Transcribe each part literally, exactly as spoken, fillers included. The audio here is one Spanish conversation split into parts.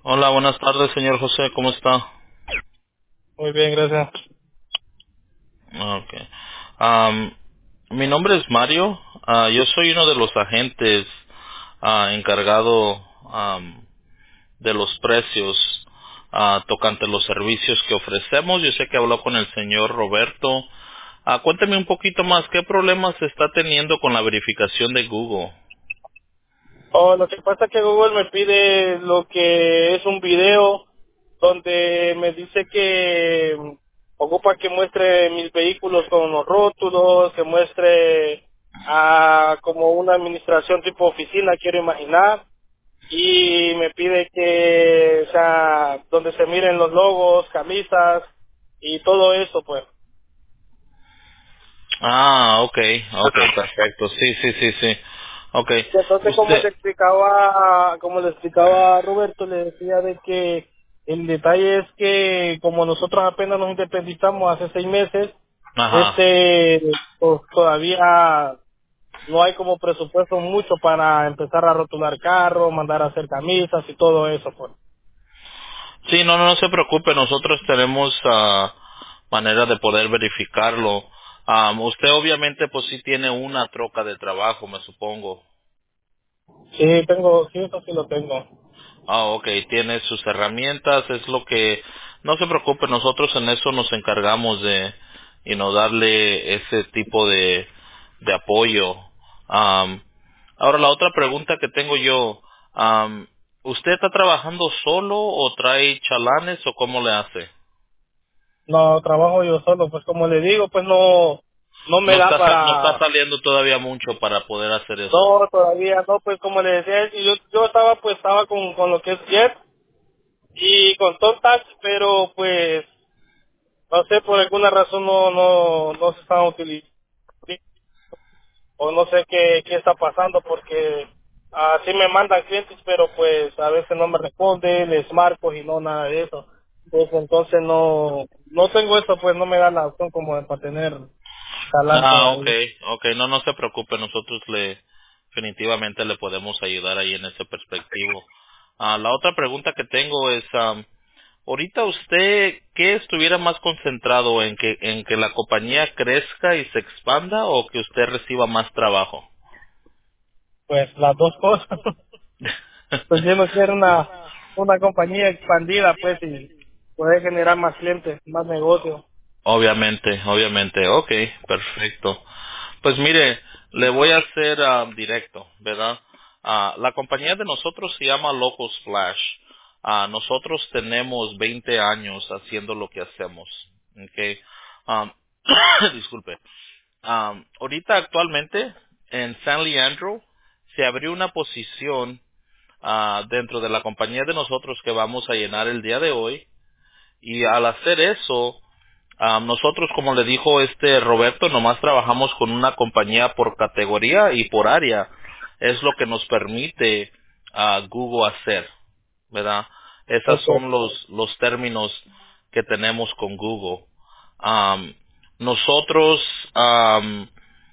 Hola, buenas tardes, señor José, ¿cómo está? Muy bien, gracias. Okay. Am, mi nombre es Mario. Ah, yo soy uno de los agentes ah, encargado am, de los precios ah, tocante los servicios que ofrecemos. Yo sé que habló con el señor Roberto. Ah, cuénteme un poquito más, ¿qué problemas está teniendo con la verificación de Google? Oh, lo que pasa es que Google me pide lo que es un video donde me dice que mm, ocupa que muestre mis vehículos con los rótulos, que muestre ah, como una administración tipo oficina, quiero imaginar, y me pide que, o sea, donde se miren los logos, camisas y todo eso, pues. Ah, okay, okay, perfecto. Sí, sí, sí, sí. Okay. Y entonces, como le Usted, explicaba, como le explicaba a Roberto, le decía de que el detalle es que como nosotros apenas nos independizamos hace seis meses, ajá. este, pues, todavía no hay como presupuesto mucho para empezar a rotular carros, mandar a hacer camisas y todo eso, pues. Sí, no, no, no se preocupe, nosotros tenemos ah, manera de poder verificarlo. Ah, usted obviamente pues sí tiene una troca de trabajo, me supongo. Sí, tengo, sí, eso sí lo tengo. Ah, ok, tiene sus herramientas, es lo que... No se preocupe, nosotros en eso nos encargamos de, y know, darle ese tipo de, de apoyo. Am, ahora la otra pregunta que tengo yo, am, ¿usted está trabajando solo o trae chalanes o cómo le hace? No, trabajo yo solo, pues como le digo, pues no, no me No da está, sa- no está para. saliendo todavía mucho para poder hacer eso. No, todavía no, pues como le decía, yo, yo estaba pues estaba con, con lo que es Jet y con Touch, pero pues no sé, por alguna razón no no no se están utilizando o no sé qué, qué está pasando porque así me mandan clientes, pero pues a veces no me responden, les marco y no nada de eso. Pues entonces no no tengo eso, pues no me da la opción como de para tener talán Ah, ok, todavía. ok, no, no se preocupe, nosotros le, definitivamente le podemos ayudar ahí en ese perspectivo. Ah, la otra pregunta que tengo es, am, ahorita usted, ¿qué estuviera más concentrado en que, en que la compañía crezca y se expanda o que usted reciba más trabajo? Pues las dos cosas. Pues yo no quiero una, una compañía expandida, pues, y poder generar más clientes, más negocios. Obviamente, obviamente. Ok, perfecto. Pues mire, le voy a hacer ah, directo, ¿verdad? Ah, la compañía de nosotros se llama Locos Flash. Ah, nosotros tenemos veinte años haciendo lo que hacemos. Okay. Um, disculpe. Um, ahorita actualmente en San Leandro se abrió una posición ah, dentro de la compañía de nosotros que vamos a llenar el día de hoy. Y al hacer eso, Ah, nosotros, como le dijo este Roberto, nomás trabajamos con una compañía por categoría y por área. Es lo que nos permite a Google hacer, ¿verdad? Esos Okay, son los, los términos que tenemos con Google. Am, nosotros am,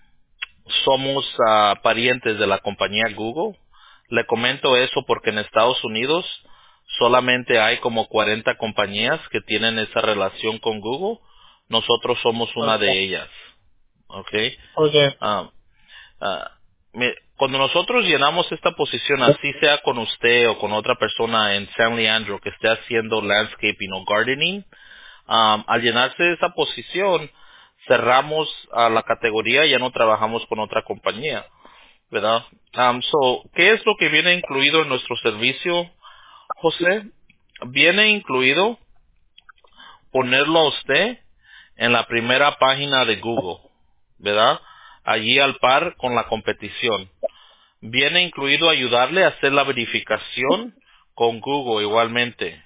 somos ah, parientes de la compañía Google. Le comento eso porque en Estados Unidos solamente hay como cuarenta compañías que tienen esa relación con Google. Nosotros somos una okay, de ellas. ¿Ok? okay, Ah, ah, me- cuando nosotros llenamos esta posición, así sea con usted o con otra persona en San Leandro que esté haciendo landscaping o gardening, Um, al llenarse esa posición, cerramos a la categoría y ya no trabajamos con otra compañía, ¿verdad? Um, so, ¿qué es lo que viene incluido en nuestro servicio, José? Viene incluido ponerlo a usted en la primera página de Google, ¿verdad? Allí al par con la competición. Viene incluido ayudarle a hacer la verificación con Google igualmente.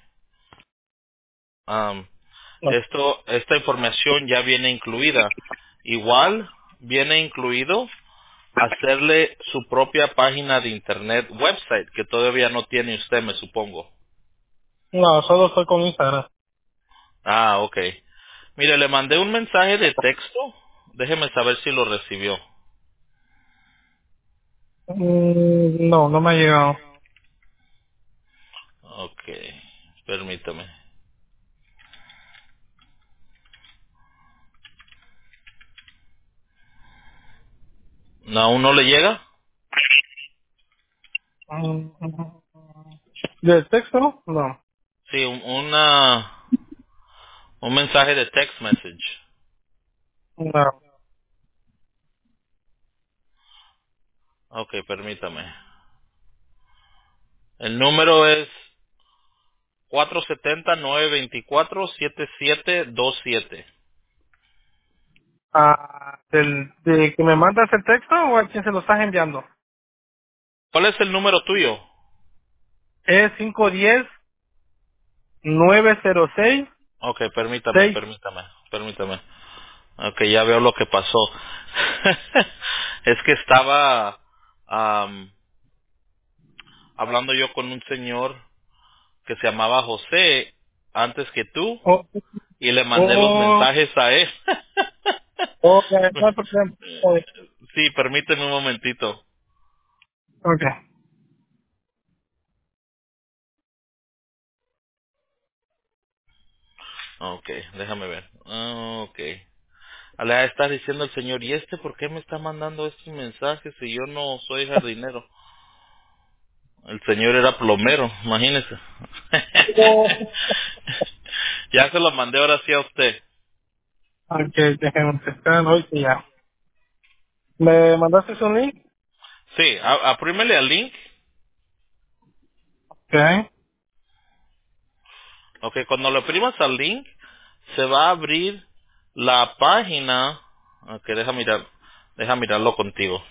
Um, no, Esto, esta información ya viene incluida. Igual viene incluido hacerle su propia página de internet, website, que todavía no tiene usted, me supongo. no, solo estoy con Instagram. Ah, ok. Mire, le mandé un mensaje de texto. Déjeme saber si lo recibió. Mm, no, no me ha llegado. Ok, permítame. ¿No, aún no le llega? Mm, ¿De texto? No. Sí, un, una, un mensaje de text message. No. Ok, permítame. El número es cuatro siete cero, nueve dos cuatro, siete siete dos siete. Ah, del, ¿de que me mandas el texto o a quién se lo estás enviando? ¿Cuál es el número tuyo? Es cinco uno cero, nueve cero seis, Ok, permítame, seis. permítame, permítame. Ok, ya veo lo que pasó. Es que estaba am, hablando yo con un señor que se llamaba José antes que tú Oh, y le mandé los oh, mensajes a él. oh, eh, no, porque, eh, Sí, permíteme un momentito. ok. Ok, déjame ver. Ah, ok. Le está diciendo el señor, ¿y este por qué me está mandando estos mensajes si yo no soy jardinero? El señor era plomero, imagínese. Oh, Ya se lo mandé ahora sí a usted. ok, déjenme buscar hoy sí ya. ¿Me mandaste un link? Sí, a- aprímele al link. Ok. Ok, cuando le oprimas al link, se va a abrir la página. Ok, deja mirar, deja mirarlo contigo.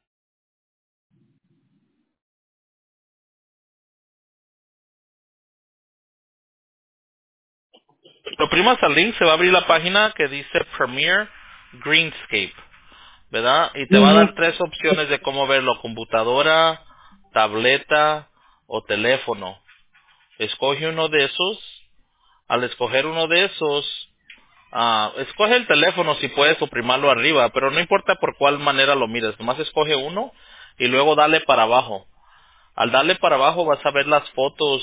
Lo oprimas al link, se va a abrir la página que dice Premiere Greenscape, ¿verdad? Y te va a dar Ujú. tres opciones de cómo verlo: computadora, tableta o teléfono. Escoge uno de esos. Al escoger uno de esos, ah, escoge el teléfono si puedes oprimarlo arriba, pero no importa por cuál manera lo mires, nomás escoge uno y luego dale para abajo. Al darle para abajo vas a ver las fotos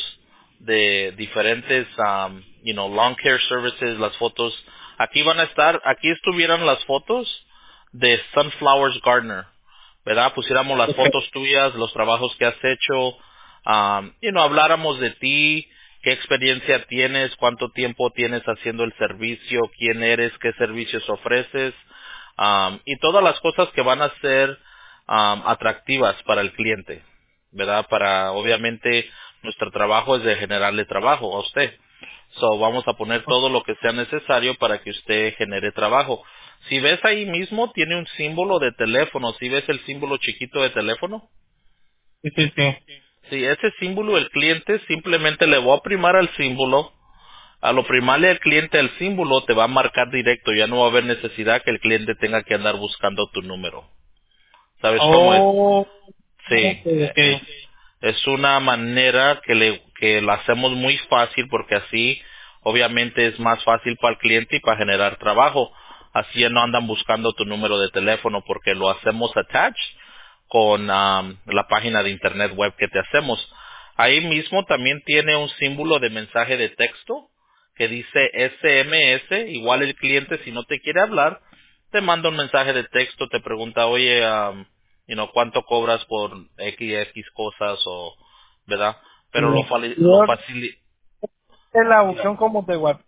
de diferentes, um, you know, lawn care services, las fotos. Aquí van a estar, aquí estuvieran las fotos de Sunflowers Gardener, ¿verdad? Pusiéramos las Ok. fotos tuyas, los trabajos que has hecho, um, you know, habláramos de ti, qué experiencia tienes, cuánto tiempo tienes haciendo el servicio, quién eres, qué servicios ofreces, um, y todas las cosas que van a ser um, atractivas para el cliente, ¿verdad? Para, obviamente, nuestro trabajo es de generarle trabajo a usted. So, vamos a poner todo lo que sea necesario para que usted genere trabajo. Si ves ahí mismo, tiene un símbolo de teléfono. Si ves el símbolo chiquito de teléfono, Sí, sí, sí. si ese símbolo, el cliente simplemente le va a primar al símbolo. Al oprimarle al cliente al símbolo, te va a marcar directo. Ya no va a haber necesidad que el cliente tenga que andar buscando tu número. ¿Sabes cómo es? Oh, Sí, ok, eh, ok. es, es una manera que le que la hacemos muy fácil porque así obviamente es más fácil para el cliente y para generar trabajo. Así ya no andan buscando tu número de teléfono porque lo hacemos attached con am, la página de internet web que te hacemos. Ahí mismo también tiene un símbolo de mensaje de texto que dice S M S. Igual el cliente, si no te quiere hablar, te manda un mensaje de texto, te pregunta, oye, am, you know, ¿cuánto cobras por X, X cosas o, ¿verdad? Pero lo, Sí. fali- lo Yo facili... es la Dígame. opción como de WhatsApp.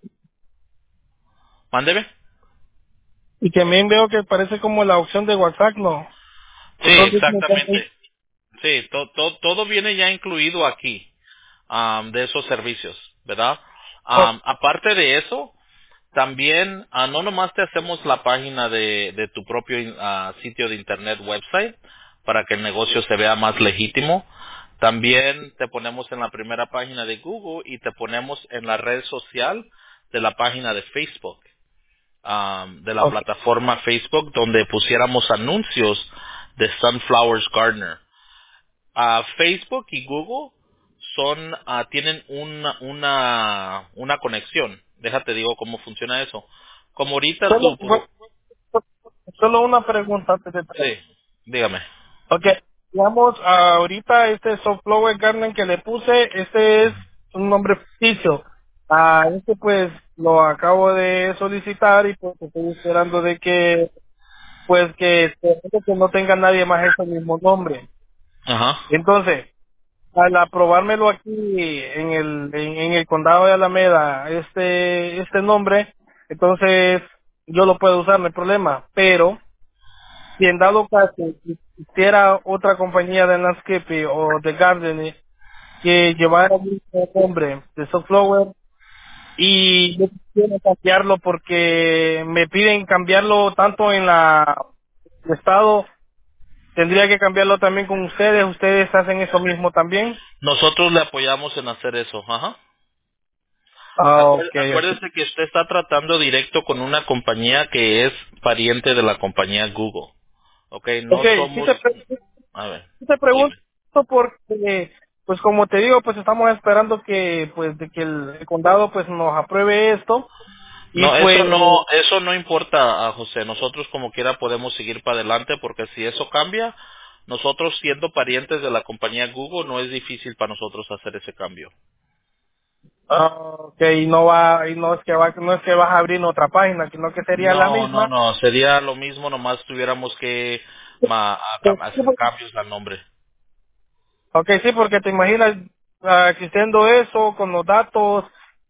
Mándeme. Y también veo que parece como la opción de WhatsApp, ¿no? Sí, Entonces me exactamente. Sí, to- to- todo viene ya incluido aquí, am, de esos servicios, ¿verdad? oh, Am, aparte de eso, también, ah, no nomás te hacemos la página de, de tu propio ah, sitio de internet website para que el negocio se vea más legítimo. También te ponemos en la primera página de Google y te ponemos en la red social de la página de Facebook, am, de la ok. plataforma Facebook, donde pusiéramos anuncios de Sunflowers Gardener. Ah, Facebook y Google son ah, tienen una una una conexión. Déjate digo cómo funciona eso. Como ahorita Solo, tú, pu- solo una pregunta antes de todo. sí, dígame. Ok, digamos, ahorita este Softflower Garden que le puse, este es un nombre ficticio. Ah, este pues lo acabo de solicitar y pues estoy esperando de que pues que, que no tenga nadie más ese mismo nombre. Ajá. Entonces, al aprobármelo aquí en el en, en el condado de Alameda este este nombre, entonces yo lo puedo usar, no hay problema. Pero si en dado caso hiciera otra compañía de landscape o de gardening que llevara el mismo nombre de Softflower y yo quiero cambiarlo porque me piden cambiarlo tanto en la el estado, tendría que cambiarlo también con ustedes. Ustedes hacen eso mismo también. Nosotros le apoyamos en hacer eso. Ajá. Ah, Acuérdese, okay, okay. acuérdese que usted está tratando directo con una compañía que es pariente de la compañía Google. Ok, no Okay, sí somos... te, pre- A ver, sí te pregunto dime. porque, pues como te digo, pues estamos esperando que, pues, de que el, el condado, pues, nos apruebe esto y No, eso pues, no, eso no importa, a José. Nosotros como quiera podemos seguir para adelante porque si eso cambia, nosotros siendo parientes de la compañía Google no es difícil para nosotros hacer ese cambio. ah, okay, no va, y no es que va, no es que vas a abrir otra página, sino que sería la No, no, misma. no, sería lo mismo, nomás tuviéramos que ma- a- Pues, a- hacer cambios al nombre. ok, sí, porque te imaginas ah, existiendo eso con los datos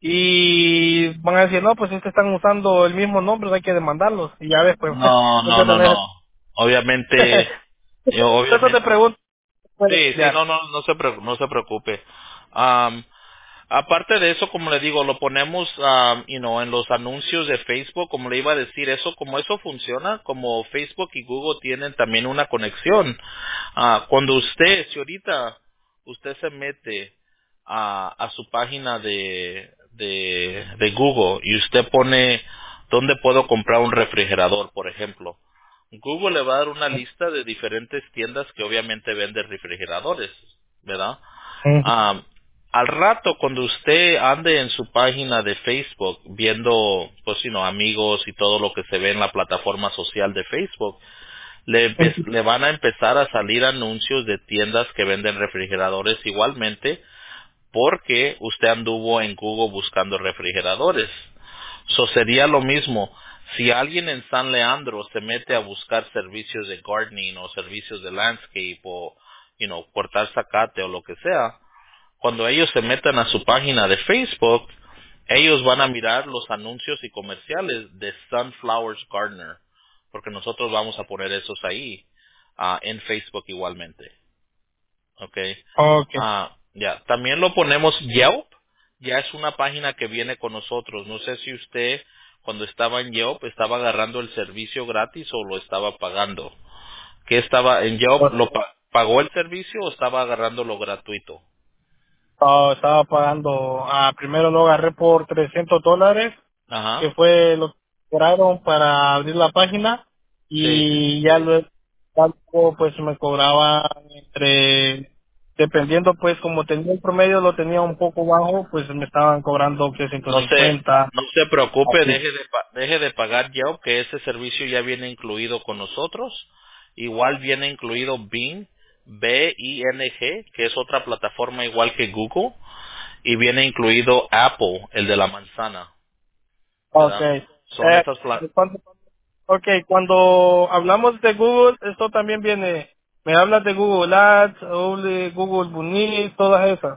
y van a decir, no, pues es que están usando el mismo nombre, hay que demandarlos. Y ya después, No, hay que no, no, no. tener... Obviamente, yo Eso te obviamente, pregunto, puede sí, sí, cambiar. no, no, no se, pre- no se preocupe. Am, aparte de eso, como le digo, lo ponemos, am, you know, en los anuncios de Facebook, como le iba a decir, eso, como eso funciona, como Facebook y Google tienen también una conexión. Ah, cuando usted, si ahorita usted se mete a, a su página de, de, de Google y usted pone dónde puedo comprar un refrigerador, por ejemplo, Google le va a dar una lista de diferentes tiendas que obviamente venden refrigeradores, ¿verdad? Ujú. Am, al rato, cuando usted ande en su página de Facebook viendo, pues, you know, amigos y todo lo que se ve en la plataforma social de Facebook, le, empe- le van a empezar a salir anuncios de tiendas que venden refrigeradores igualmente porque usted anduvo en Google buscando refrigeradores. So sería lo mismo. Si alguien en San Leandro se mete a buscar servicios de gardening o servicios de landscape o, you know, cortar zacate o lo que sea, cuando ellos se metan a su página de Facebook, ellos van a mirar los anuncios y comerciales de Sunflowers Gardener, porque nosotros vamos a poner esos ahí ah, en Facebook igualmente. Okay. Ok. Ah, ya. También lo ponemos Yelp. Ya es una página que viene con nosotros. No sé si usted, cuando estaba en Yelp, estaba agarrando el servicio gratis o lo estaba pagando. ¿Qué estaba en Yelp? ¿Lo pa- pagó el servicio o estaba agarrando lo gratuito? Oh, estaba pagando, ah, primero lo agarré por trescientos dólares, que Ajá. fue lo que cobraron para abrir la página, Sí. y ya luego, ya luego, pues me cobraban entre, dependiendo pues como tenía el promedio, lo tenía un poco bajo, pues me estaban cobrando trescientos No se, cincuenta no se preocupe, así. deje de, pa- deje de pagar Yelp, que ese servicio ya viene incluido con nosotros. Igual viene incluido Bing, B I N G, que es otra plataforma igual que Google. Y viene incluido Apple, el de la manzana, ¿verdad? Okay. Son Eh, esas pla- cuando, okay, cuando hablamos de Google, esto también viene, me hablas de Google Ads, o de Google Bunny, todas esas.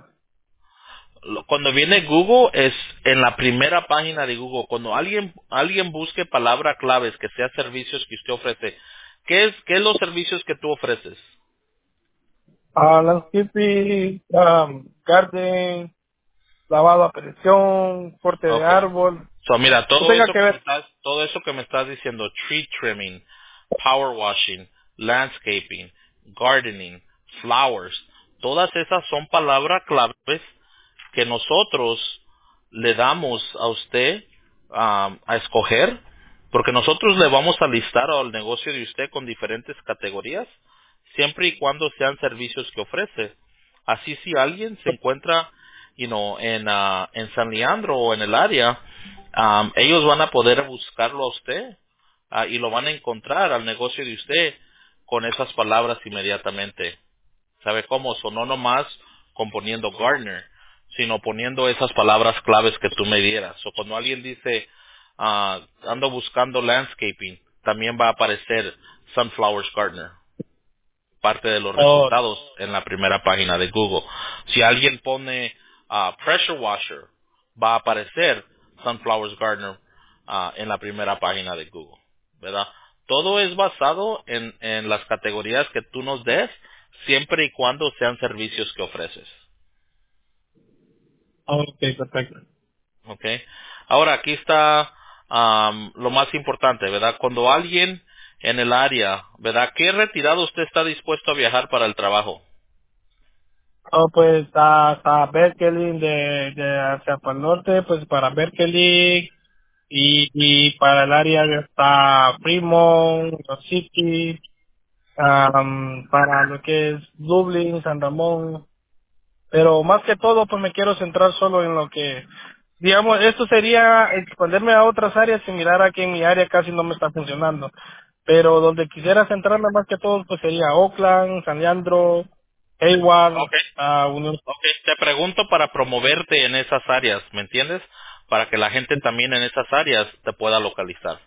lo- cuando viene Google es en la primera página de Google. Cuando alguien alguien busque palabra claves que sea servicios que usted ofrece, ¿qué es qué es los servicios que tú ofreces? Ah, landscaping, um, garden, lavado a presión, corte de Okay. árbol, So, mira, no todo tenga eso que que me ver. estás, todo eso que me estás diciendo, tree trimming, power washing, landscaping, gardening, flowers, todas esas son palabras claves que nosotros le damos a usted um, a escoger, porque nosotros le vamos a listar al negocio de usted con diferentes categorías, siempre y cuando sean servicios que ofrece. Así si alguien se encuentra, you know, en, ah, en San Leandro o en el área, um, ellos van a poder buscarlo a usted ah, y lo van a encontrar al negocio de usted con esas palabras inmediatamente. ¿Sabe cómo? Sonó nomás componiendo Gardener. sino poniendo esas palabras claves que tú me dieras. O cuando alguien dice, ah, ando buscando landscaping, también va a aparecer Sunflowers Gardener, parte de los Oh, resultados en la primera página de Google. Si alguien pone ah, pressure washer, va a aparecer Sunflowers Gardener ah, en la primera página de Google, ¿verdad? Todo es basado en, en las categorías que tú nos des, siempre y cuando sean servicios que ofreces. ok, perfecto. ¿Ok? Ahora, aquí está am, lo más importante, ¿verdad? Cuando alguien en el área, ¿verdad? ¿Qué retirado usted está dispuesto a viajar para el trabajo? Oh, pues hasta Berkeley, de, de hacia para el norte, pues para Berkeley y, y para el área de hasta Fremont, Los City, am, para lo que es Dublín, San Ramón. Pero más que todo, pues me quiero centrar solo en lo que, digamos, esto sería expandirme a otras áreas y mirar a que en mi área casi no me está funcionando. Pero donde quisiera centrarme más que todo, pues sería Oakland, San Leandro, Hayward, Ok. ah, Unión. Ok, te pregunto para promoverte en esas áreas, ¿me entiendes? Para que la gente también en esas áreas te pueda localizar.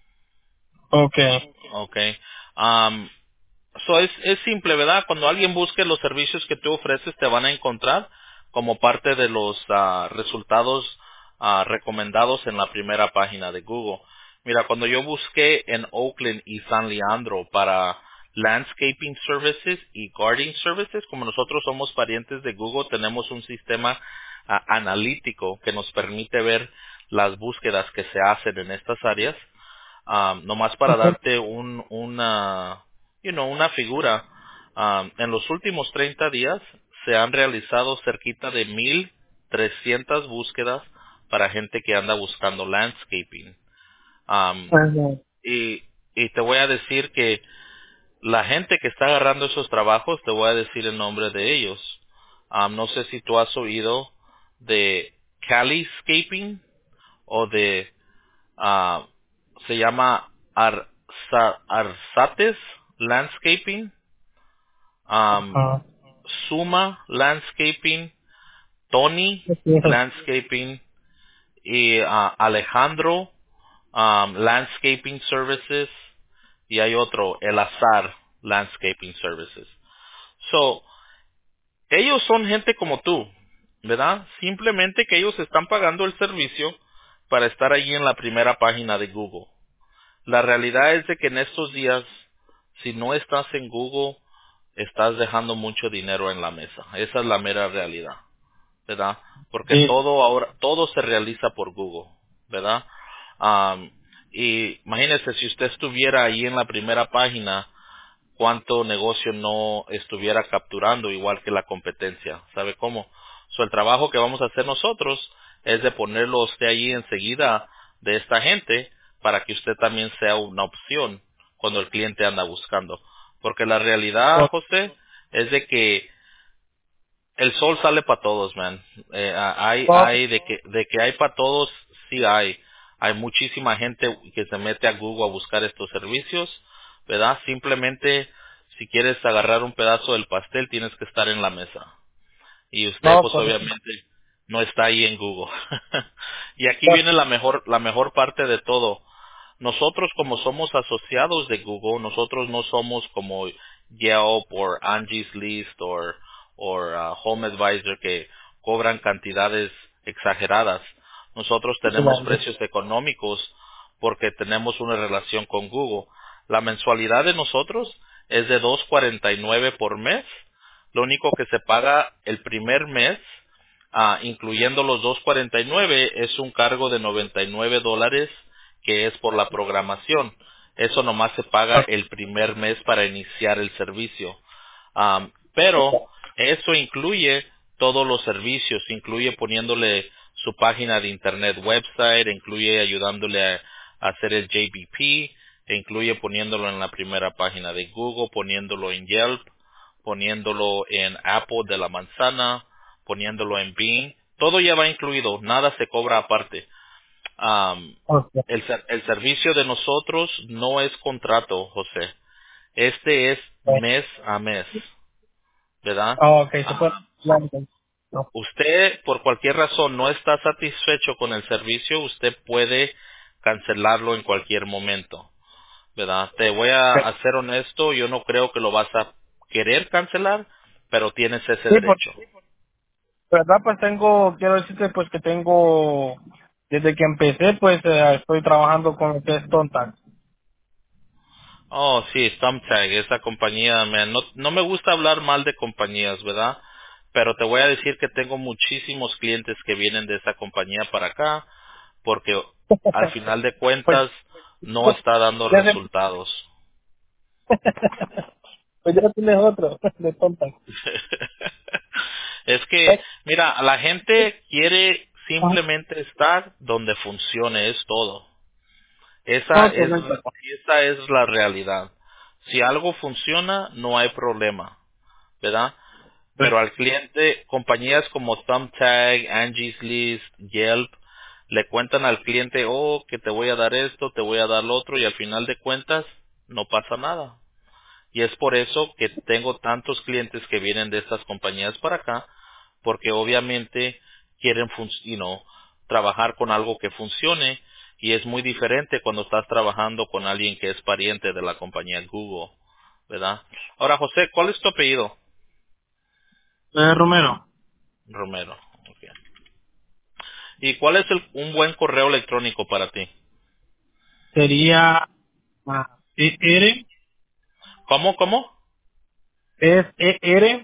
Okay. Ok. Am, so es, es simple, ¿verdad? Cuando alguien busque los servicios que tú ofreces, te van a encontrar como parte de los ah, resultados ah, recomendados en la primera página de Google. Mira, cuando yo busqué en Oakland y San Leandro para landscaping services y gardening services, como nosotros somos parientes de Google, tenemos un sistema ah, analítico que nos permite ver las búsquedas que se hacen en estas áreas. Um, nomás para Ujú. darte un, una, you know, una figura, um, en los últimos treinta días se han realizado cerquita de mil trescientas búsquedas para gente que anda buscando landscaping. Um, Ajá. y, y te voy a decir que la gente que está agarrando esos trabajos, te voy a decir el nombre de ellos. Um, no sé si tú has oído de Caliscaping o de Ah, se llama Arza- Arzates Landscaping, um, Ajá. Suma Landscaping, Tony Landscaping y ah, Alejandro um, Landscaping Services y hay otro, El Azar Landscaping Services. So, ellos son gente como tú, ¿verdad? Simplemente que ellos están pagando el servicio para estar allí en la primera página de Google. La realidad es de que en estos días, si no estás en Google, estás dejando mucho dinero en la mesa. Esa es la mera realidad, ¿verdad? Porque Sí. todo ahora, todo se realiza por Google, ¿verdad? Am, y imagínese si usted estuviera ahí en la primera página, cuánto negocio no estuviera capturando igual que la competencia. ¿Sabe cómo? So, el trabajo que vamos a hacer nosotros es de ponerlo a usted allí enseguida de esta gente para que usted también sea una opción cuando el cliente anda buscando. Porque la realidad, Oh, José, es de que el sol sale para todos, man. Eh, a- hay, oh, hay de que, de que hay para todos, sí hay. Hay muchísima gente que se mete a Google a buscar estos servicios, ¿verdad? Simplemente, si quieres agarrar un pedazo del pastel, tienes que estar en la mesa. Y usted, no, pues correcto. obviamente, no está ahí en Google. Y aquí Pues, viene la mejor, la mejor parte de todo. Nosotros como somos asociados de Google, nosotros no somos como Yelp o Angie's List o uh, Home Advisor que cobran cantidades exageradas. Nosotros tenemos vale. precios económicos porque tenemos una relación con Google. La mensualidad de nosotros es de dos cuarenta y nueve por mes. Lo único que se paga el primer mes, ah, incluyendo los dos cuarenta y nueve, es un cargo de noventa y nueve dólares que es por la programación. Eso nomás se paga el primer mes para iniciar el servicio. Am, pero eso incluye todos los servicios, incluye poniéndole su página de internet website, incluye ayudándole a, a hacer el J B P, e incluye poniéndolo en la primera página de Google, poniéndolo en Yelp, poniéndolo en Apple de la manzana, poniéndolo en Bing. Todo ya va incluido, nada se cobra aparte. Am, Ok. el, ser- el servicio de nosotros no es contrato, José. Este es mes a mes, ¿verdad? Ah, ok, se puede. Ah, Claro. No. usted por cualquier razón no está satisfecho con el servicio, usted puede cancelarlo en cualquier momento, ¿verdad? Te voy a, a ser honesto, yo no creo que lo vas a querer cancelar, pero tienes ese Sí, por derecho. verdad, pues tengo, quiero decirte, pues que tengo, desde que empecé, pues eh, estoy trabajando con lo que es Tontax. Oh, sí, Thumbtack, esa compañía, man, no, no me gusta hablar mal de compañías, ¿verdad? Pero te voy a decir que tengo muchísimos clientes que vienen de esa compañía para acá, porque al final de Pues, cuentas no está dando ya se- resultados. pues ya tienes otro de Tontax. Es que, mira, la gente quiere simplemente estar donde funcione, es todo. Esa Oh, es, la- correcto. esa es la realidad. Si algo funciona, no hay problema, ¿verdad? Pues, Pero al cliente, compañías como Thumbtack, Angie's List, Yelp, le cuentan al cliente, oh, que te voy a dar esto, te voy a dar lo otro, y al final de cuentas, no pasa nada. Y es por eso que tengo tantos clientes que vienen de estas compañías para acá, porque obviamente quieren fun- you know, trabajar con algo que funcione, y es muy diferente cuando estás trabajando con alguien que es pariente de la compañía Google, ¿verdad? Ahora, José, ¿cuál es tu apellido? eh, Romero, Romero. Ok. ¿Y cuál es el- un buen correo electrónico para ti? sería ah, E R, ¿Cómo, cómo? es E R,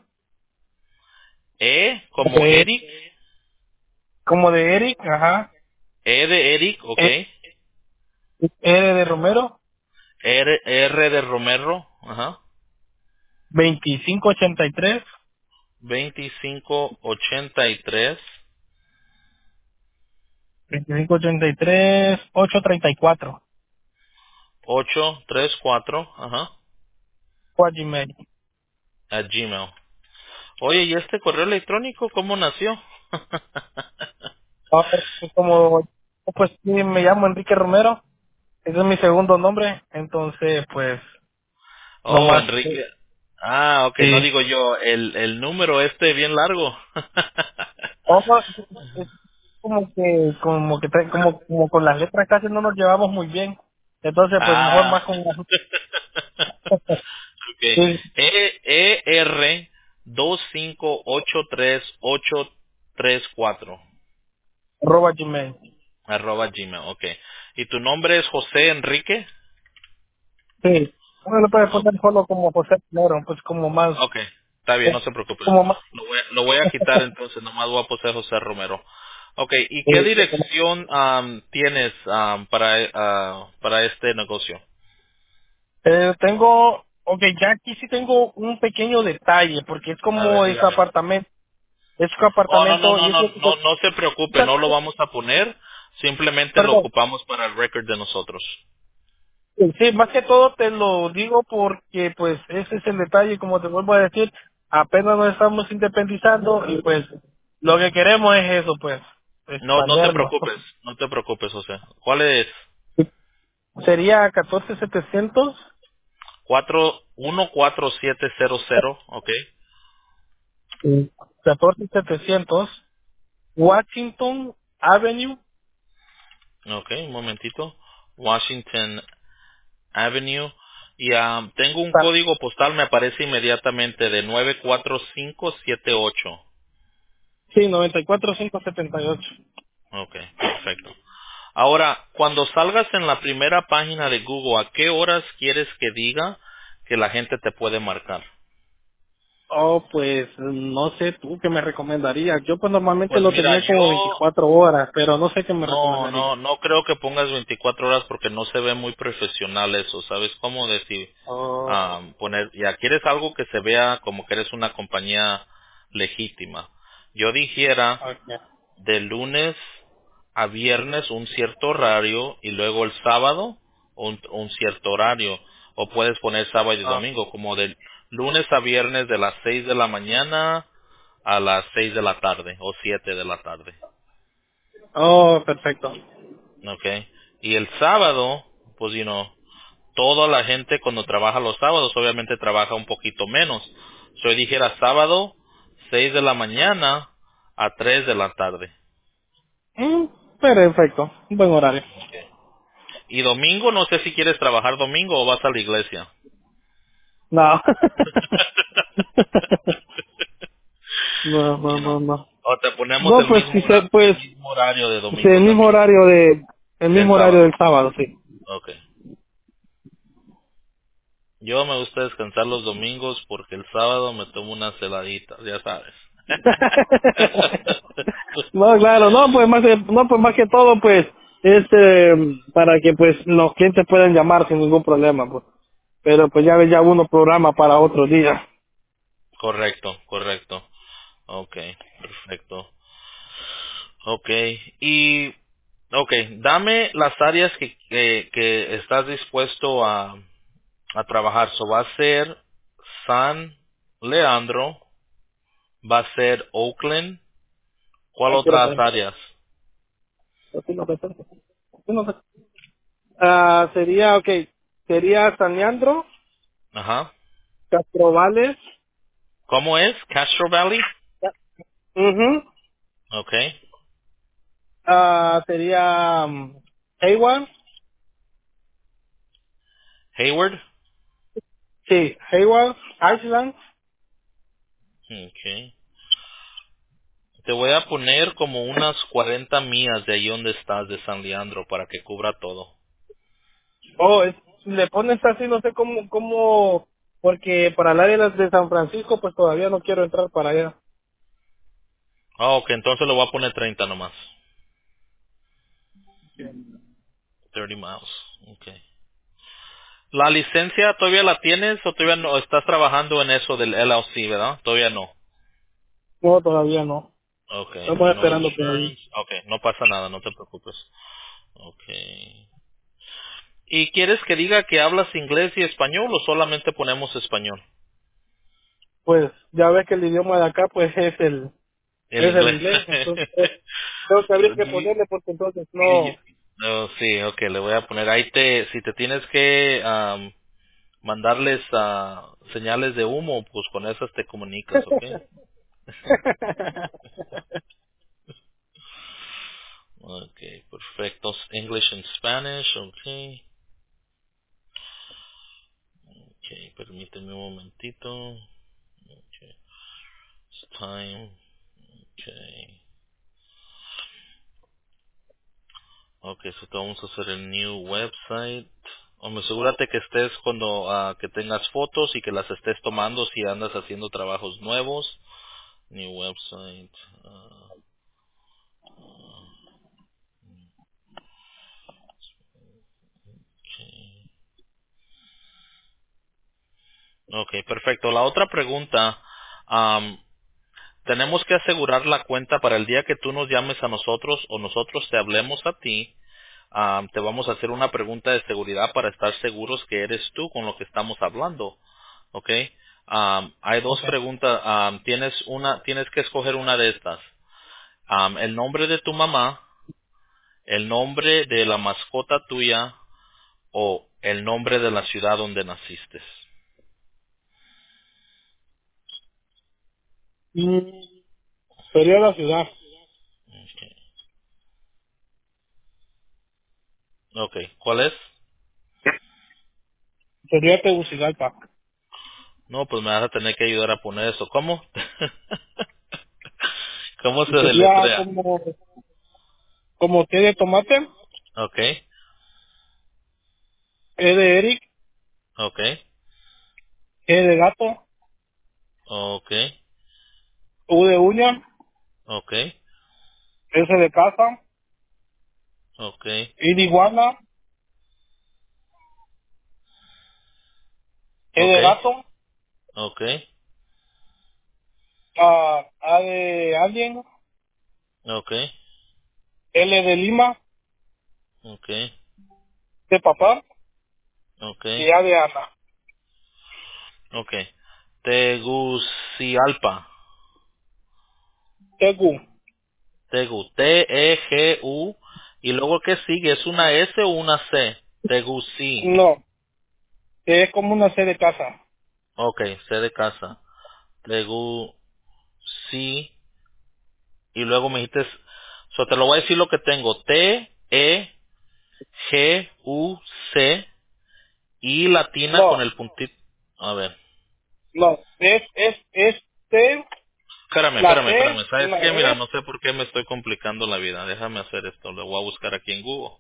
E como como de, Eric, como de Eric, ajá, E de Eric, ok. E- R de Romero, R, R de Romero, ajá. veinticinco ochenta y tres, veinticinco ochenta y tres, veinticinco ochenta y tres, ocho treinta y cuatro, ocho tres cuatro, ajá, por Gmail. a Gmail. Oye, ¿y este correo electrónico cómo nació? Ahora, pues, como, pues sí, me llamo Enrique Romero, ese es mi segundo nombre, entonces, pues, Oh, nomás, eh, Enrique. Ah, ok, no sí. digo yo, el, el número este bien largo. Oh, no, es como que, como que, tra- como, como con las letras casi no nos llevamos muy bien, entonces, pues, mejor Ah. más con las, Ok. sí, E, E R dos cinco ocho tres ocho tres cuatro arroba Gmail. arroba Gmail. Ok. ¿Y tu nombre es José Enrique? Sí, uno le puede Ok. poner solo como José Romero, pues como más, Ok. Está bien, no se preocupe. como más, Lo voy, a, lo voy a quitar entonces, nomás voy a poner José Romero. Ok. ¿Y qué eh, dirección am, tienes am, para, ah, para este negocio? Eh, tengo, ok, ya aquí sí tengo un pequeño detalle, porque es A como ver, es dígame. apartamento, es un Oh, no, no, apartamento no, y es no, lo que, no, no se preocupe, no lo vamos a poner, simplemente lo perdón, ocupamos para el record de nosotros. sí, más que todo te lo digo porque pues ese es el detalle, como te vuelvo a decir, apenas nos estamos independizando y pues lo que queremos es eso, pues, No, no te expandernos. preocupes, no te preocupes, José. ¿Cuál es? Sería catorce setecientos, Cuatro uno cuatro siete cero cero, ok. sí, catorce setecientos Washington Avenue, Ok, un momentito. Washington Avenue. Y ah, tengo un ta- código postal, me aparece inmediatamente de nueve cuatro cinco siete ocho. sí, noventa y cuatro mil quinientos setenta y ocho. Ok, perfecto. Ahora, cuando salgas en la primera página de Google, ¿a qué horas quieres que diga que la gente te puede marcar? Oh, pues no sé tú qué me recomendarías. Yo pues normalmente Pues lo mira, tenía como yo veinticuatro horas, pero no sé qué me no, recomendarías. no, no creo que pongas veinticuatro horas porque no se ve muy profesional eso, ¿sabes cómo decir? Oh, Ah, poner, ya quieres algo que se vea como que eres una compañía legítima. Yo dijera okay. de lunes a viernes un cierto horario y luego el sábado un, un cierto horario. O puedes poner sábado y Ah, domingo, como de lunes a viernes de las seis de la mañana a las seis de la tarde o siete de la tarde. oh, perfecto. Okay. Y el sábado, pues, you know, toda la gente cuando trabaja los sábados obviamente trabaja un poquito menos. So, yo dijera sábado, seis de la mañana a tres de la tarde. Mm, perfecto, un buen horario. Okay. Y domingo, no sé si quieres trabajar domingo o vas a la iglesia. No. no, no, No. no, no. O te ponemos No, el pues mismo, si se, hora- pues, el mismo horario de sí, el domingo mismo también. horario de, el El mismo horario sábado. del sábado, sí. Okay. Yo me gusta descansar los domingos porque el sábado me tomo una celadita, ya sabes. No, claro, no, pues más que, no, pues más que todo, pues, este, para que pues los clientes puedan llamar sin ningún problema, pues. Pero pues ya ves, ya uno programa para otro día. Correcto, correcto. Okay, perfecto. Okay, y okay, dame las áreas que, que, que estás dispuesto a, a trabajar. So va a ser San Leandro, va a ser Oakland. ¿Cuál Aquí lo otras tengo. áreas? Aquí lo tengo. Aquí lo tengo. Ah, sería, ok, sería San Leandro, Ajá. Castrovales, ¿Cómo es? Castro Valley. mhm, Okay. ah, sería um, Hayward, Hayward. sí, Hayward, Ashland, Okay. Te voy a poner como unas cuarenta millas de ahí donde estás, de San Leandro, para que cubra todo. oh, es- le pones así, no sé cómo, cómo, porque para el área de San Francisco, pues todavía no quiero entrar para allá. Ah, ok, entonces le voy a poner treinta nomás. treinta miles. Okay. ¿La licencia todavía la tienes o todavía no? Estás trabajando en eso del L L C, ¿verdad? Todavía no. No, todavía no. Okay. Estamos No esperando todavía. insurance. Okay, no pasa nada, no te preocupes. Okay. ¿Y quieres que diga que hablas inglés y español o solamente ponemos español? Pues ya ves que el idioma de acá, pues es el, El es el inglés. inglés, entonces pues, tengo que habría que ponerle porque entonces no. No, sí, ok, le voy a poner ahí te, si te tienes que am, mandarles a señales de humo, pues con esas te comunicas, ok. Ok, perfecto. English and Spanish, ok. Ok, permíteme un momentito. Ok, it's time. Ok. Ok, so te vamos a hacer el new website. Hombre, asegúrate que estés cuando, ah, que tengas fotos y que las estés tomando si andas haciendo trabajos nuevos. New website. ah, ok. Ok, perfecto. La otra pregunta, am, tenemos que asegurar la cuenta para el día que tú nos llames a nosotros o nosotros te hablemos a ti. am, te vamos a hacer una pregunta de seguridad para estar seguros que eres tú con lo que estamos hablando. Ok. Am, hay dos Okay. preguntas. am, tienes una, tienes que escoger una de estas. Am, el nombre de tu mamá, el nombre de la mascota tuya o el nombre de la ciudad donde naciste. Mm, sería la ciudad, Ok. Ok. ¿Cuál es? sería Tegucigalpa. No, pues me vas a tener que ayudar a poner eso. ¿Cómo? ¿Cómo se Sería deletrea? como, como T de tomate, Ok, E de Eric, ok, E de gato, ok, U de uña, ok, S de casa, ok, I de iguana, E ok, de gato, ok, A, A de alien, ok, L de Lima, ok, de papá ok, y A de Ana. ok. Tegucigalpa. Tegu. Tegu. T-E-G-U. ¿Y luego qué sigue? ¿Es una S o una C? Teguci. No, es como una C de casa. Ok, C de casa. Tegucigalpa. y luego me dijiste, so te lo voy a decir lo que tengo, T, E, G, U, C, I latina con No, el puntito. A ver, no, es, es, es T, espérame, la espérame, T, espérame. ¿Sabes una qué? Mira, E. no sé por qué me estoy complicando la vida. Déjame hacer esto. Lo voy a buscar aquí en Google.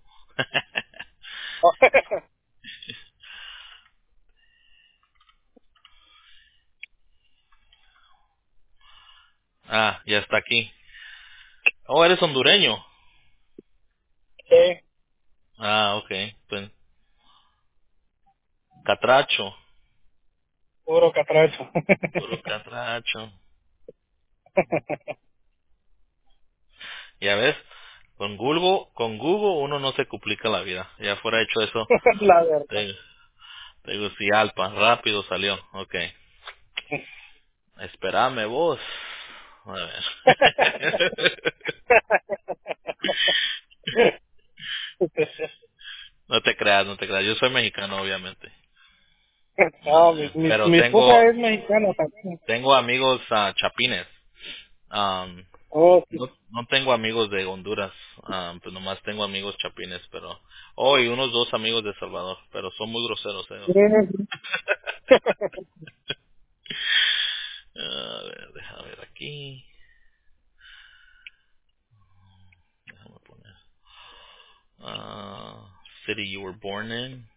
Ah, ya está aquí. Oh, eres hondureño. Sí, Ah, ok. Pues, catracho. puro catracho. Puro catracho. Ya ves, con Google, con Google uno no se complica la vida. Ya fuera hecho eso, La verdad. te, te digo, si Alpa, rápido salió. Ok. Espérame vos. A ver. No te creas, no te creas. Yo soy mexicano, obviamente. No, mi, Eh, mi, pero mi esposa tengo, es mexicana también. tengo amigos ah, chapines. Um, Oh, sí. no, no tengo amigos de Honduras, um, pues nomás tengo amigos chapines, pero... Oh, y unos dos amigos de Salvador, pero son muy groseros ellos. A ver, déjame ver aquí. Déjame poner. Ah, city you were born in.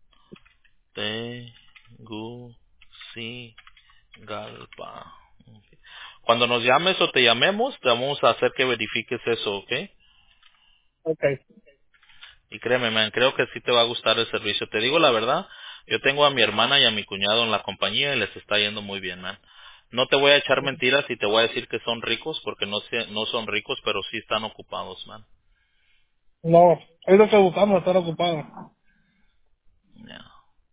Tegucigalpa. Ok. Cuando nos llames o te llamemos, te vamos a hacer que verifiques eso, ¿ok? Ok. Y créeme, man, creo que sí te va a gustar el servicio. Te digo la verdad, yo tengo a mi hermana y a mi cuñado en la compañía y les está yendo muy bien, man. No te voy a echar mentiras y te voy a decir que son ricos porque no, sé- no son ricos, pero sí están ocupados, man. No, es lo que buscamos, estar ocupados. Yeah.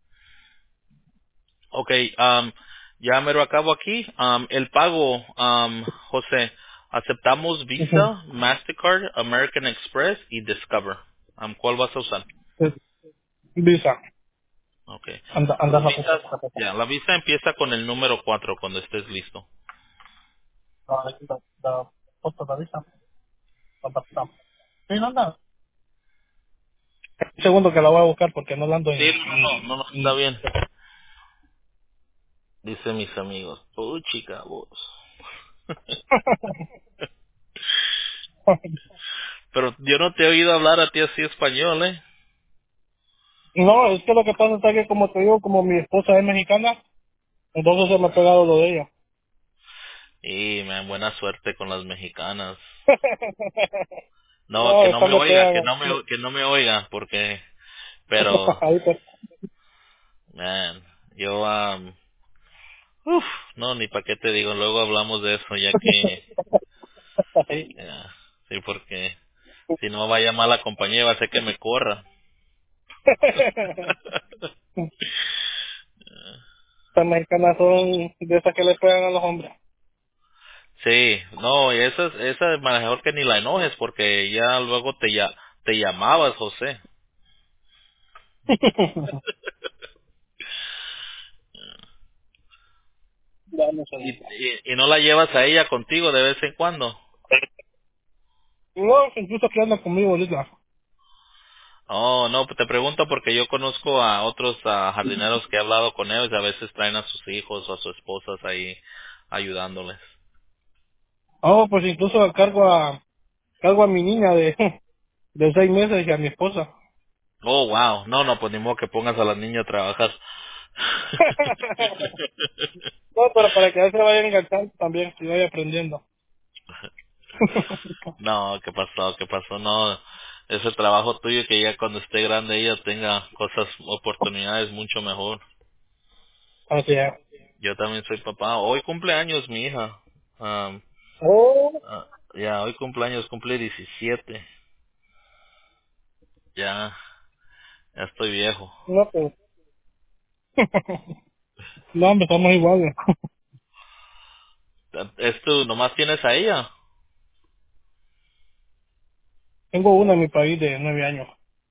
Ok, um, ya me lo acabo aquí. Um, el pago, um, José, aceptamos Ujú. Visa, Mastercard, American Express y Discover. Um, ¿Cuál vas a usar? Es Visa. Okay. Anda, Las andas a poco. visas, ya, la visa empieza con el número cuatro cuando estés listo. La, la, la foto de la Visa. La pasamos. Sí, no anda. Un segundo que la voy a buscar porque no la ando Sí, en... no, no, no, no, está en- bien. Dice mis amigos. Oh, chica, vos. Pero yo no te he oído hablar a ti así español, ¿eh? No, es que lo que pasa es que, como te digo, como mi esposa es mexicana, entonces se me ha pegado lo de ella. Y me dan buena suerte con las mexicanas. No, No, que no me están oiga, que pegan. no me, que no me oiga, porque, pero, Ahí pues. man, yo, um, uf, no, ni para qué te digo, luego hablamos de eso, ya que, Ahí. ya, sí, porque si no va a llamar a la compañía, va a ser que me corra. Las mexicanas son de esas que le pegan a los hombres. Sí, no, y esa, es- esa es mejor que ni la enojes, porque ya luego te, ya, te llamabas, José. Dame un Y, segundo. y, y no la llevas a ella contigo de vez en cuando. No, incluso que anda conmigo ahorita. Oh, no, te pregunto porque yo conozco a otros ah, jardineros que he hablado con ellos y a veces traen a sus hijos o a sus esposas ahí ayudándoles. Oh, pues incluso cargo a, cargo a mi niña de, de seis meses y a mi esposa. Oh, wow. No, no, pues ni modo que pongas a la niña a trabajar. No, pero para que ella se vaya enganchando también, que vaya aprendiendo. No, ¿qué pasó? ¿Qué pasó? No, ese trabajo tuyo que ya cuando esté grande ella tenga cosas, oportunidades mucho mejor. Así es. Yo también soy papá. Hoy cumpleaños mi hija. Um, Oh, ah, ya, hoy cumpleaños, cumple diecisiete. Ya, ya estoy viejo. no, pues. No, hombre, estamos iguales. ¿Es tú, nomás tienes a ella? Tengo una en mi país de nueve años.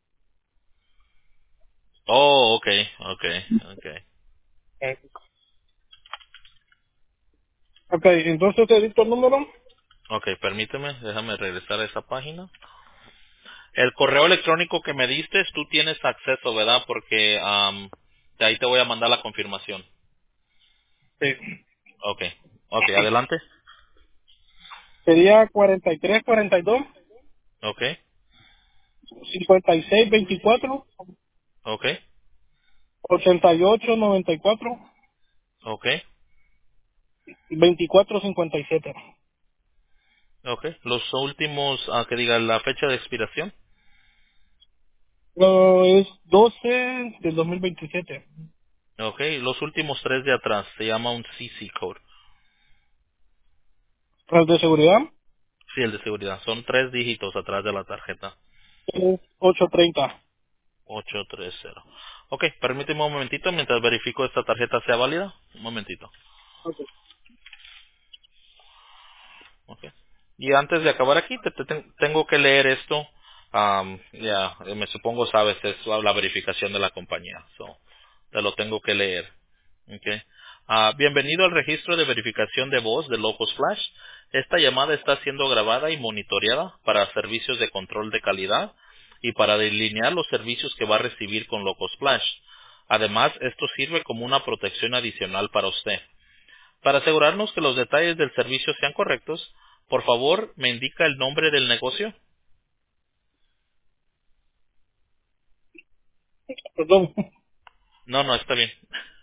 Oh, okay, okay, okay. Eh, Ok, entonces te dicto el número. Ok, permíteme, déjame regresar a esa página. El correo electrónico que me diste, tú tienes acceso, ¿verdad? Porque am, de ahí te voy a mandar la confirmación. Sí. Ok, ok, adelante. Sería cuarenta y tres, cuarenta y dos, Ok, cincuenta y seis, veinticuatro, ok, ochenta y ocho, noventa y cuatro, ok, veinticuatro, cincuenta y siete. ok. Los últimos, ah, que diga la fecha de expiración. No, es doce del dos mil veintisiete. Ok, los últimos tres de atrás, se llama un C C code. El de seguridad Sí, el de seguridad. Son tres dígitos atrás de la tarjeta. es ochocientos treinta. ocho tres cero. Ok, permíteme un momentito mientras verifico esta tarjeta sea válida. Un momentito. Ok. Okay. Y antes de acabar aquí, te, te ten- tengo que leer esto. Am, ya, eh, me supongo sabes, es la la verificación de la compañía. So, te lo tengo que leer. Okay. Ah, bienvenido al registro de verificación de voz de Locos Flash. Esta llamada está siendo grabada y monitoreada para servicios de control de calidad y para delinear los servicios que va a recibir con Locos Flash. Además, esto sirve como una protección adicional para usted. Para asegurarnos que los detalles del servicio sean correctos, por favor, me indica el nombre del negocio. Perdón. No, no, está bien.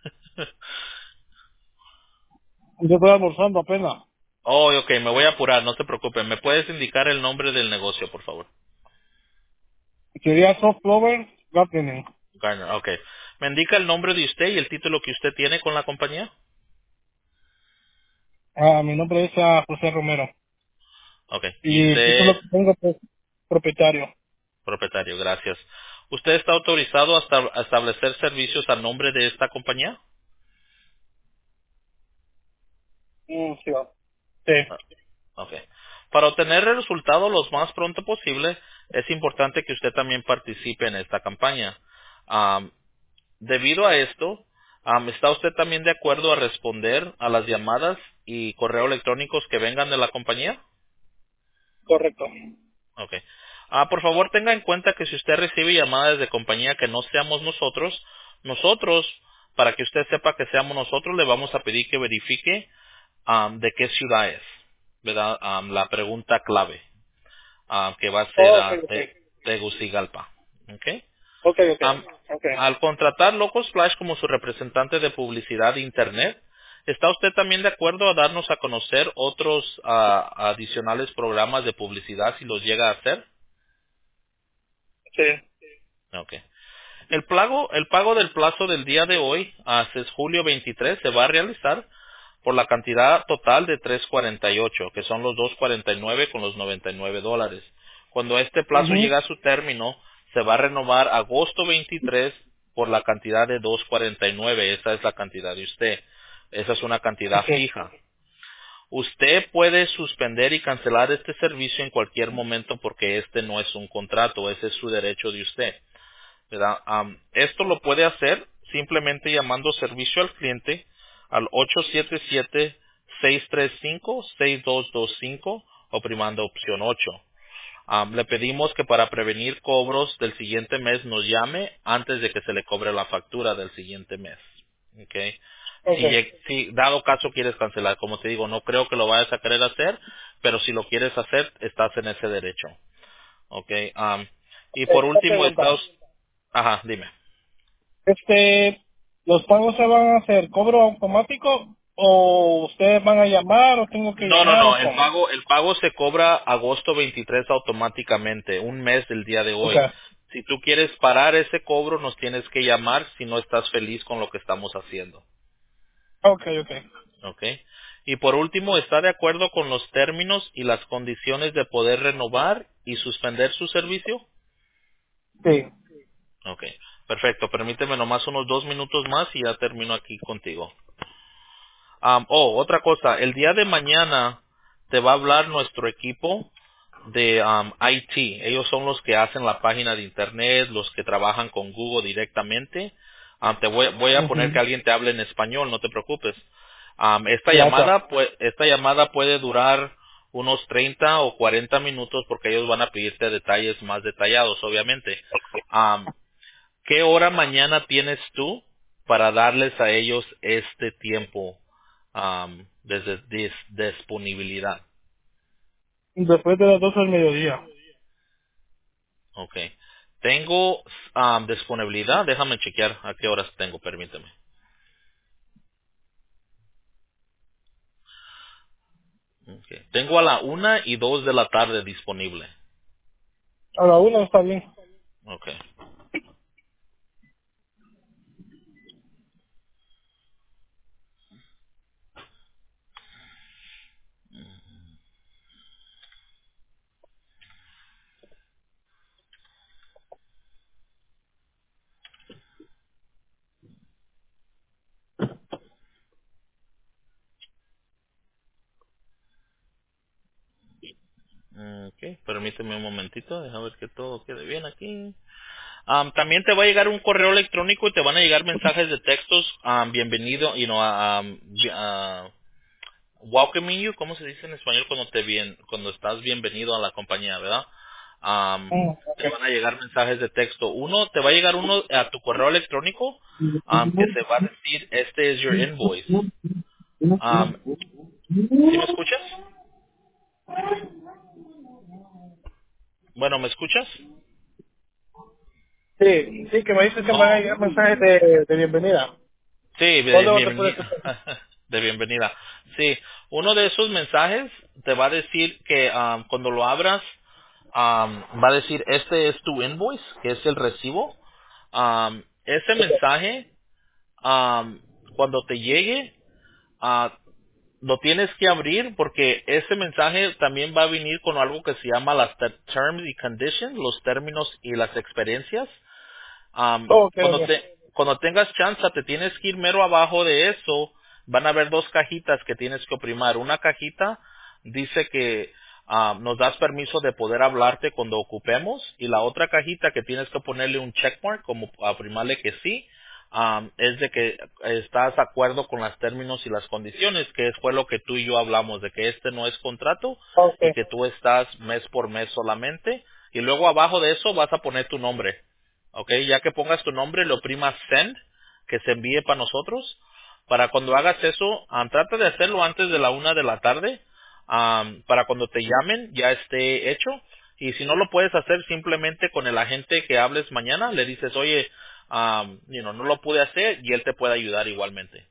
Yo estoy almorzando apenas. Oh, ok, me voy a apurar, no se preocupe. ¿Me puedes indicar el nombre del negocio, por favor? Sería Soft Clover Gardening. Garner, ok. ¿Me indica el nombre de usted y el título que usted tiene con la compañía? Ah, mi nombre es ah, José Romero. Ok. ¿Y Y el usted, título que tengo es propietario. propietario, gracias. ¿Usted está autorizado a esta- a establecer servicios a nombre de esta compañía? Mm, sí, va. Sí, Ah, ok. Para obtener el resultado lo más pronto posible, es importante que usted también participe en esta campaña. Am, debido a esto, am, ¿está usted también de acuerdo a responder a las llamadas y correo electrónicos que vengan de la compañía? correcto. Ok. Ah, por favor, tenga en cuenta que si usted recibe llamadas de compañía que no seamos nosotros, nosotros, para que usted sepa que seamos nosotros, le vamos a pedir que verifique am, de qué ciudad es, ¿verdad? Am, la pregunta clave, am, que va a ser Ok, ah, ok. de Tegucigalpa. ¿Ok? Ok, ok. Am, Ok. al contratar Locos Flash como su representante de publicidad de Internet, ¿está usted también de acuerdo a darnos a conocer otros ah, adicionales programas de publicidad si los llega a hacer? Sí. Ok. El pago, el pago del plazo del día de hoy, hasta es julio veintitrés, se va a realizar por la cantidad total de tres cuarenta y ocho, que son los dos cuarenta y nueve con los noventa y nueve dólares. Cuando este plazo Ujú. llega a su término, se va a renovar agosto veintitrés por la cantidad de dos cuarenta y nueve. Esa es la cantidad de usted. Esa es una cantidad Ok. fija. Usted puede suspender y cancelar este servicio en cualquier momento porque este no es un contrato, ese es su derecho de usted. ¿Verdad? Am, esto lo puede hacer simplemente llamando servicio al cliente al ocho siete siete, seis tres cinco, seis dos dos cinco o primando opción ocho. Am, le pedimos que para prevenir cobros del siguiente mes nos llame antes de que se le cobre la factura del siguiente mes. ¿Ok? Ok. Si, lleg- si dado caso quieres cancelar, como te digo, no creo que lo vayas a querer hacer, pero si lo quieres hacer, estás en ese derecho. ¿Ok? Am, y por Esta último, pregunta. estás... Ajá, dime. Este, ¿los pagos se van a hacer cobro automático o ustedes van a llamar o tengo que No, no, llamar no. o El cómo? pago, el pago se cobra agosto veintitrés automáticamente, un mes del día de Ok. hoy. Si tú quieres parar ese cobro, nos tienes que llamar si no estás feliz con lo que estamos haciendo. Ok, ok. ¿Ok? Y por último, ¿está de acuerdo con los términos y las condiciones de poder renovar y suspender su servicio? Sí. Ok. Perfecto. Permíteme nomás unos dos minutos más y ya termino aquí contigo. Um, oh, otra cosa, el día de mañana te va a hablar nuestro equipo de um, I T. Ellos son los que hacen la página de internet, los que trabajan con Google directamente. Um, te voy, voy a poner que Ujú. alguien te hable en español, no te preocupes. Um, esta Gracias. llamada, pue- esta llamada puede durar unos treinta o cuarenta minutos porque ellos van a pedirte detalles más detallados, obviamente. Am, ¿Qué hora mañana tienes tú para darles a ellos este tiempo am, desde dis- disponibilidad? Después de las doce del mediodía. Ok. Tengo am, disponibilidad, déjame chequear a qué horas tengo, permíteme. Okay. Tengo a la una y dos de la tarde disponible. A la una está bien. Ok. Ok, permíteme un momentito, déjame ver que todo quede bien aquí. Am, también te va a llegar un correo electrónico y te van a llegar mensajes de textos, am, bienvenido, y no, am, bi- ah, welcoming you, ¿cómo se dice en español cuando te bien, cuando estás bienvenido a la compañía, verdad? Am, Mm, ok. te van a llegar mensajes de texto. Uno, te va a llegar uno a tu correo electrónico, am, que se va a decir, este es your invoice. Am, ¿Sí me escuchas? Bueno, ¿me escuchas? Sí, sí, que me dices que me van a Oh, llegar mensajes de, de bienvenida. sí, de ¿Cuándo no te puedes bienvenida. escuchar? De bienvenida. Sí, uno de esos mensajes te va a decir que am, cuando lo abras, am, va a decir, este es tu invoice, que es el recibo. Am, ese mensaje, am, cuando te llegue, ah, lo tienes que abrir porque ese mensaje también va a venir con algo que se llama las ter- terms y conditions, los términos y las experiencias. Am, Oh, ok, cuando ok. te cuando tengas chance te tienes que ir mero abajo de eso, van a haber dos cajitas que tienes que oprimir. Una cajita dice que am, nos das permiso de poder hablarte cuando ocupemos, y la otra cajita que tienes que ponerle un checkmark como aprimarle que sí, am, es de que estás de acuerdo con los términos y las condiciones, que fue lo que tú y yo hablamos, de que este no es contrato Ok, y que tú estás mes por mes solamente, y luego abajo de eso vas a poner tu nombre. Ok, ya que pongas tu nombre, lo oprimas send, que se envíe para nosotros. Para cuando hagas eso, ah, trata de hacerlo antes de la una de la tarde, ah, para cuando te llamen ya esté hecho. Y si no lo puedes hacer, simplemente con el agente que hables mañana, le dices, oye, ah, you know, no lo pude hacer, y él te puede ayudar igualmente.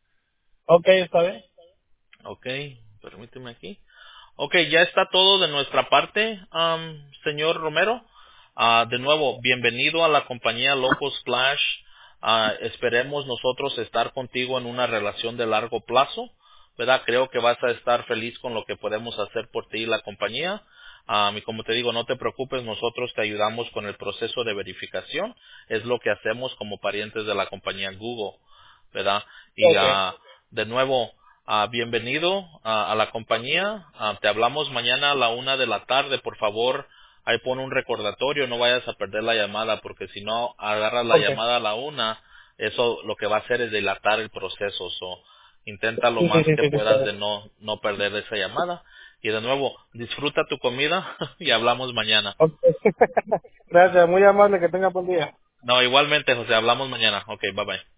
ok, está bien. Ok, permíteme aquí. Ok, ya está todo de nuestra parte, am, señor Romero. Ah, de nuevo, bienvenido a la compañía Loco Splash. Ah, esperemos nosotros estar contigo en una relación de largo plazo, ¿verdad? Creo que vas a estar feliz con lo que podemos hacer por ti y la compañía. Am, y como te digo, no te preocupes, nosotros te ayudamos con el proceso de verificación. Es lo que hacemos como parientes de la compañía Google, ¿verdad? Y Ok. ah, de nuevo, ah, bienvenido ah, a la compañía. Ah, te hablamos mañana a la una de la tarde, por favor. Ahí pon un recordatorio, no vayas a perder la llamada, porque si no agarras la Ok. llamada a la una, eso lo que va a hacer es dilatar el proceso. So, intenta lo Sí, sí, más sí, que sí, sí, está puedas bien. de no no perder esa llamada. Y de nuevo, disfruta tu comida y hablamos mañana. Ok. Gracias, muy amable, que tenga buen día. No, igualmente, José, hablamos mañana. Ok, bye bye.